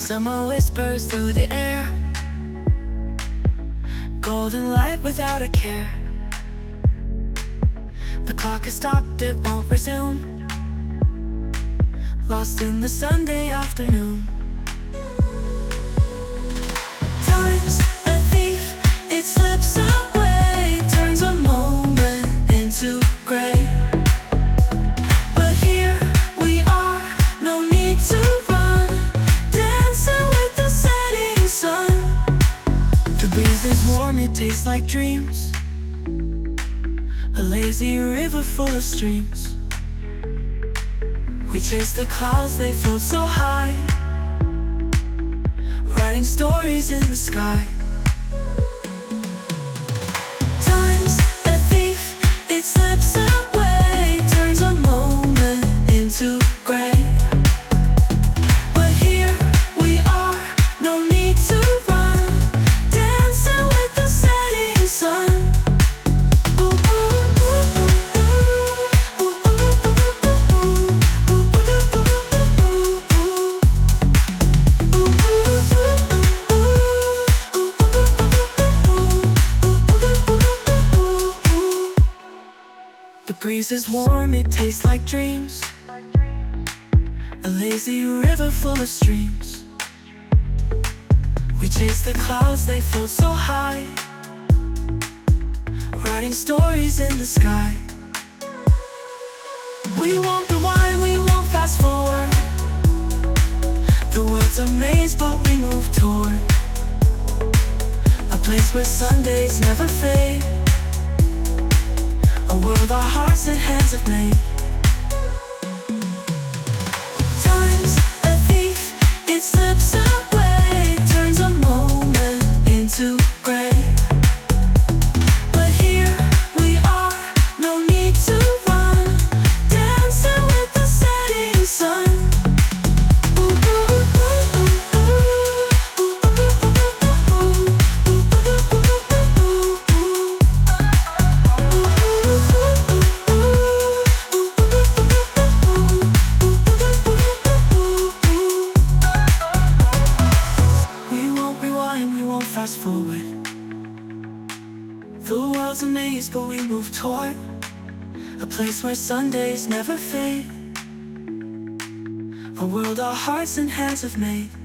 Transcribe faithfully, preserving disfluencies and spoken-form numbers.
Summer whispers through the air, golden light without a care. The clock has stopped, it won't resume, lost in the Sunday afternoon. Time's a thief, it slips away, turns a moment into gray. But here we are, no need to run, dancing with the setting sun. The breeze is warm, it tastes like dreams, a lazy river full of streams. We chase the clouds, they float so high, writing stories in the sky. Time's a thief, it slips away, turns a moment into gray. But here we are, no need to run, dancing with the setting sun. The breeze is warm, it tastes like dreams, a lazy river full of streams. We chase the clouds, they float so high, writing stories in the sky. We won't rewind, we won't fast forward, the world's a maze but we move toward a place where Sundays never fade, a world our hearts and hands have made. Time's a thief, it slips away, turns a moment into gray. But here we are, no need to run, dancing with the setting sun. We won't fast forward, the world's a maze but we move toward a place where Sundays never fade, a world our hearts and hands have made.